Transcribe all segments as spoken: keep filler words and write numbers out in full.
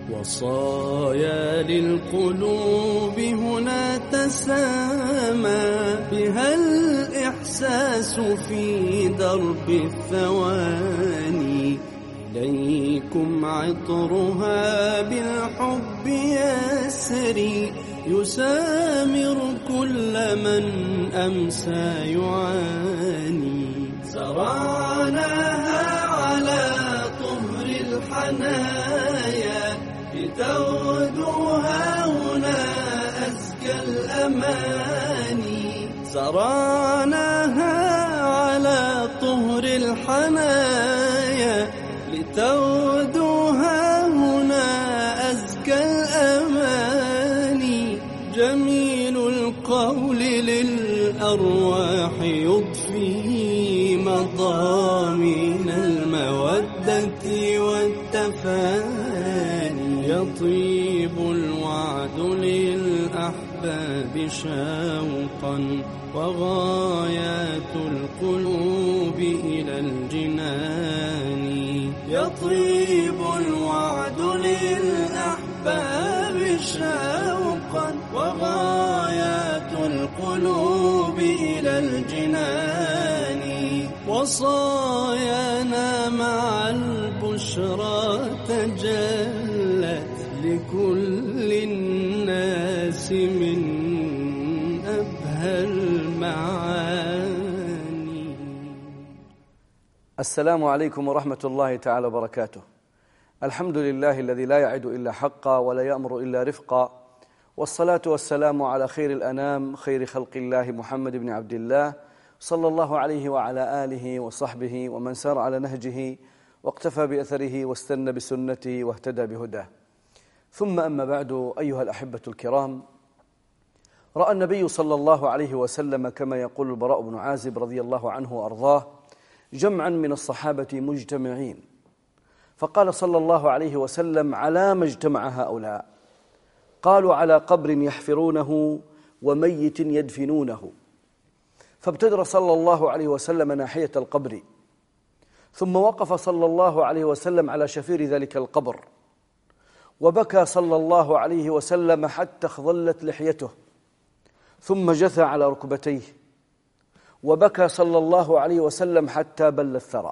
وصايا للقلوب هنا تسامى بها الإحساس في درب الثواني. إليكم عطرها بالحب يسري يسامر كل من أمسى يعاني. زرعناها على طهر الحنايا لتغدوها هنا أزكى الأماني. زرعناها على طهر الحنايا لتغدوها هنا أزكى الأماني. جميل القول للأرواح يضفي مضامين المودة والتفاني. يطيب الوعد للأحباب شوقا وغايات القلوب إلى الجنان. يطيب الوعد للأحباب شوقا وغايات القلوب إلى الجنان. وصايانا مع البشرى تجلت لكل الناس من أبهى المعاني. السلام عليكم ورحمة الله تعالى وبركاته. الحمد لله الذي لا يعد إلا حقا ولا يأمر إلا رفقا، والصلاة والسلام على خير الأنام خير خلق الله محمد بن عبد الله صلى الله عليه وعلى آله وصحبه ومن سار على نهجه واقتفى بأثره واستنى بسنته واهتدى بهداه. ثم أما بعد، أيها الأحبة الكرام، رأى النبي صلى الله عليه وسلم كما يقول البراء بن عازب رضي الله عنه وأرضاه جمعا من الصحابة مجتمعين، فقال صلى الله عليه وسلم: على ما اجتمع هؤلاء؟ قالوا: على قبر يحفرونه وميت يدفنونه. فابتدر صلى الله عليه وسلم ناحية القبر، ثم وقف صلى الله عليه وسلم على شفير ذلك القبر، وبكى صلى الله عليه وسلم حتى اخضلت لحيته، ثم جثى على ركبتيه، وبكى صلى الله عليه وسلم حتى بل الثرى،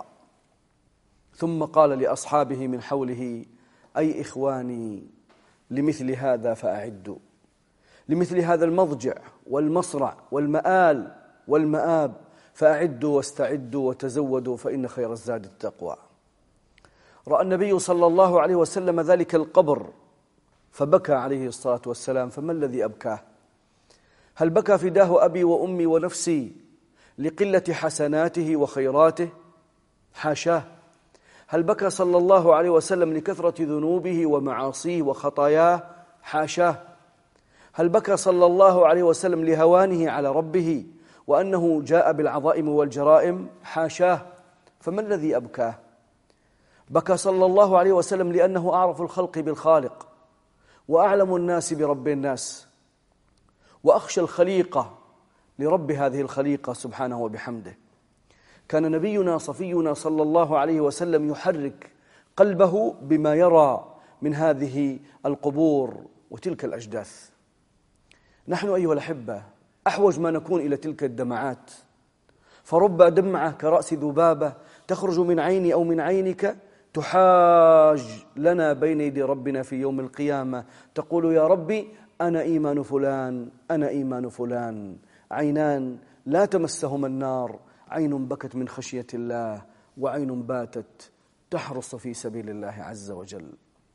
ثم قال لأصحابه من حوله: أي إخواني، لمثل هذا فأعدوا، لمثل هذا المضجع والمصرع والمآل والمآب فأعدوا واستعدوا وتزودوا فإن خير الزاد التقوى. رأى النبي صلى الله عليه وسلم ذلك القبر فبكى عليه الصلاة والسلام. فما الذي أبكاه؟ هل بكى فداه أبي وأمي ونفسي لقلة حسناته وخيراته؟ حاشاه. هل بكى صلى الله عليه وسلم لكثرة ذنوبه ومعاصيه وخطاياه؟ حاشاه. هل بكى صلى الله عليه وسلم لهوانه على ربه وأنه جاء بالعظائم والجرائم؟ حاشاه. فما الذي أبكاه؟ بكى صلى الله عليه وسلم لأنه أعرف الخلق بالخالق، وأعلم الناس برب الناس، وأخشى الخليقة لرب هذه الخليقة سبحانه وبحمده. كان نبينا صفينا صلى الله عليه وسلم يحرك قلبه بما يرى من هذه القبور وتلك الأجداث. نحن أيها الأحبة أحوج ما نكون إلى تلك الدمعات، فرب دمعة كرأس ذبابة تخرج من عيني أو من عينك تحاج لنا بين يدي ربنا في يوم القيامة، تقول: يا ربي، أنا إيمان فلان، أنا إيمان فلان. عينان لا تمسهما النار، عين بكت من خشية الله، وعين باتت تحرص في سبيل الله عز وجل.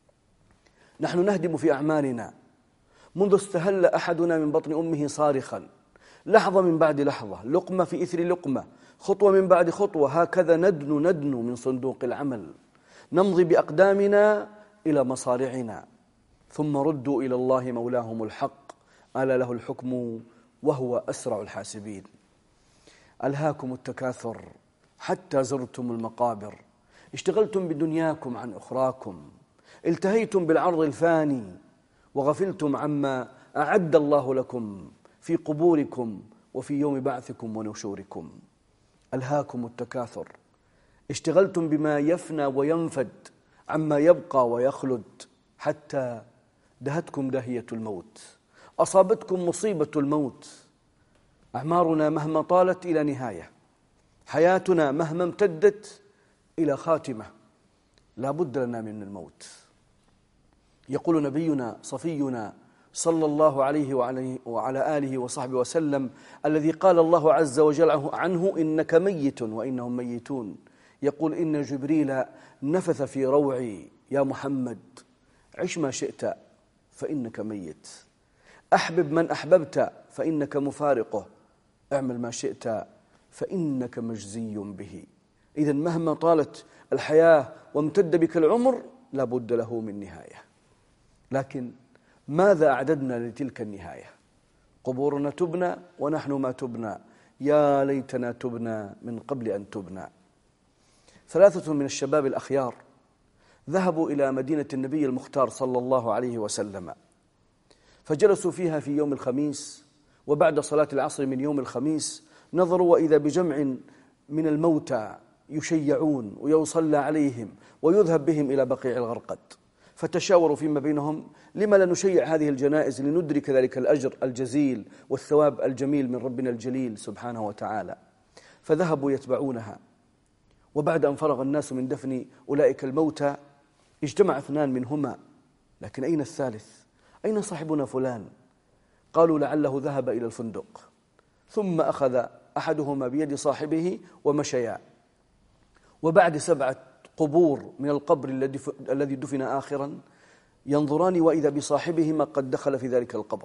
نحن نهدم في أعمالنا منذ استهل أحدنا من بطن أمه صارخا، لحظة من بعد لحظة، لقمة في إثر لقمة، خطوة من بعد خطوة، هكذا ندن ندن من صندوق العمل، نمضي بأقدامنا إلى مصارعنا، ثم ردوا إلى الله مولاهم الحق، ألا له الحكم وهو أسرع الحاسبين. ألهاكم التكاثر حتى زرتم المقابر، اشتغلتم بدنياكم عن أخراكم، التهيتم بالعرض الفاني، وغفلتم عما أعد الله لكم في قبوركم وفي يوم بعثكم ونشوركم. ألهاكم التكاثر، اشتغلتم بما يفنى وينفد عما يبقى ويخلد، حتى دهتكم داهية الموت، أصابتكم مصيبة الموت. أعمارنا مهما طالت إلى نهاية، حياتنا مهما امتدت إلى خاتمة، لا بد لنا من الموت. يقول نبينا صفينا صلى الله عليه وعلى آله وصحبه وسلم الذي قال الله عز وجل عنه إنك ميت وإنهم ميتون، يقول إن جبريل نفث في روعي يا محمد عش ما شئت فإنك ميت، أحبب من أحببت فإنك مفارقه، اعمل ما شئت فإنك مجزي به. إذن مهما طالت الحياة وامتد بك العمر لا بد له من نهاية. لكن ماذا أعددنا لتلك النهاية؟ قبورنا تبنى ونحن ما تبنى، يا ليتنا تبنى من قبل أن تبنى. ثلاثة من الشباب الأخيار ذهبوا إلى مدينة النبي المختار صلى الله عليه وسلم، فجلسوا فيها في يوم الخميس، وبعد صلاة العصر من يوم الخميس نظروا وإذا بجمع من الموتى يشيعون ويصلى عليهم ويذهب بهم إلى بقيع الغرقد، فتشاوروا فيما بينهم لما لا نشيع هذه الجنائز لندرك ذلك الأجر الجزيل والثواب الجميل من ربنا الجليل سبحانه وتعالى. فذهبوا يتبعونها، وبعد أن فرغ الناس من دفن أولئك الموتى اجتمع اثنان منهما، لكن أين الثالث؟ أين صاحبنا فلان؟ قالوا لعله ذهب إلى الفندق. ثم أخذ أحدهما بيد صاحبه ومشيا، وبعد سبعة قبور من القبر الذي دفن آخرا ينظران وإذا بصاحبهما قد دخل في ذلك القبر.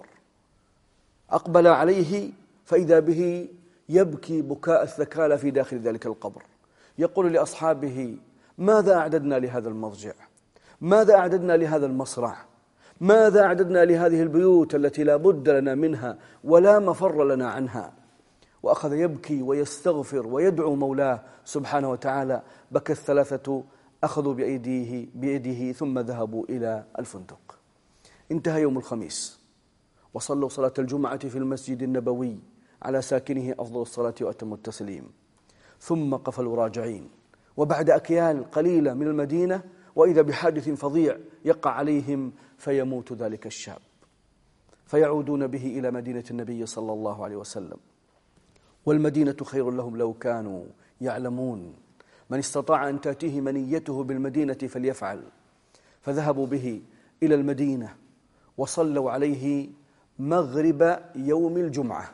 أقبل عليه فإذا به يبكي بكاء الثكالى في داخل ذلك القبر، يقول لأصحابه ماذا أعددنا لهذا المضجع؟ ماذا أعددنا لهذا المصرع؟ ماذا أعددنا لهذه البيوت التي لا بد لنا منها ولا مفر لنا عنها؟ وأخذ يبكي ويستغفر ويدعو مولاه سبحانه وتعالى. بكى الثلاثة، أخذوا بأيديه, بيده ثم ذهبوا إلى الفندق. انتهى يوم الخميس وصلوا صلاة الجمعة في المسجد النبوي على ساكنه أفضل الصلاة وأتم التسليم، ثم قفلوا راجعين، وبعد أكيال قليلة من المدينة وإذا بحادث فظيع يقع عليهم فيموت ذلك الشاب، فيعودون به إلى مدينة النبي صلى الله عليه وسلم. والمدينة خير لهم لو كانوا يعلمون، من استطاع أن تأتيه منيته بالمدينة فليفعل. فذهبوا به إلى المدينة وصلوا عليه مغرب يوم الجمعة،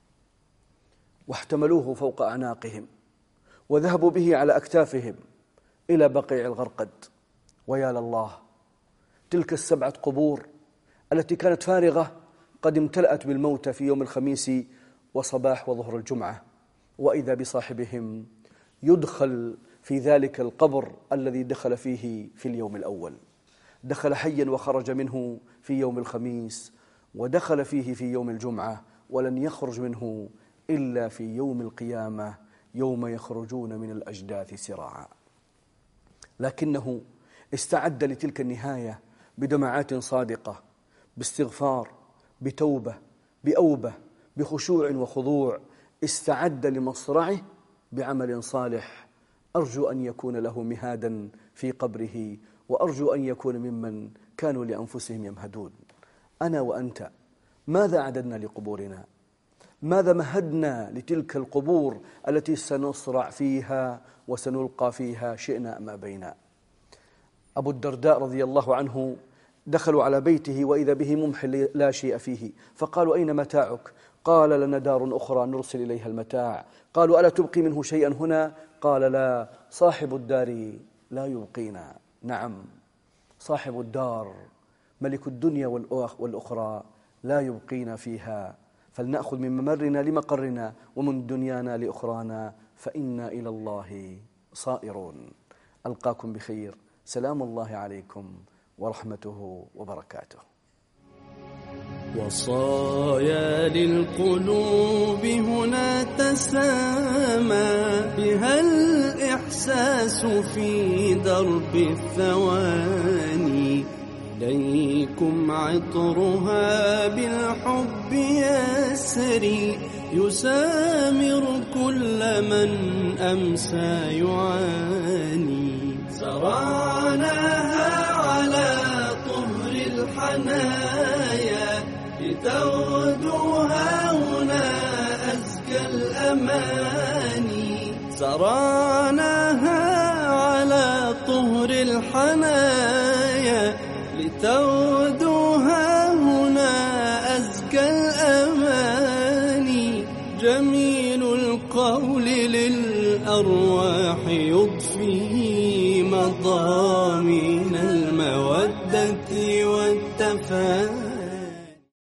واحتملوه فوق أعناقهم وذهبوا به على أكتافهم إلى بقيع الغرقد. ويا لله، تلك السبعة قبور التي كانت فارغة قد امتلأت بالموتى في يوم الخميس وصباح وظهر الجمعة، وإذا بصاحبهم يدخل في ذلك القبر الذي دخل فيه في اليوم الأول. دخل حيا وخرج منه في يوم الخميس، ودخل فيه في يوم الجمعة، ولن يخرج منه إلا في يوم القيامة يوم يخرجون من الأجداث سراعا. لكنه استعد لتلك النهاية بدمعات صادقة، باستغفار، بتوبة، بأوبة، بخشوع وخضوع. استعد لمصرعه بعمل صالح، أرجو أن يكون له مهادا في قبره، وأرجو أن يكون ممن كانوا لأنفسهم يمهدون. أنا وأنت ماذا أعددنا لقبورنا؟ ماذا مهدنا لتلك القبور التي سنصرع فيها وسنلقى فيها شئنا أم أبينا؟ أبو الدرداء رضي الله عنه دخلوا على بيته وإذا به ممحل لا شيء فيه، فقالوا أين متاعك؟ قال لنا دار أخرى نرسل إليها المتاع. قالوا ألا تبقي منه شيئا هنا؟ قال لا، صاحب الدار لا يبقينا. نعم، صاحب الدار ملك الدنيا والأخرى لا يبقينا فيها، فلنأخذ من ممرنا لمقرنا ومن دنيانا لأخرانا، فإنا إلى الله صائرون. ألقاكم بخير، سلام الله عليكم ورحمته وبركاته. وصايا للقلوب هنا تسامى بها الإحساس في درب الثواني، إليكم عطرها بالحب يسري، يسامر كل من أمسى يعاني. زرعناها على طهر الحنايا لتغدوها هنا أزكى الأماني. زرعناها على طهر الحنايا لتغدوها هنا أزكى الأماني. جميل القول للأرواح يضفي مضامين المودة والتفاني.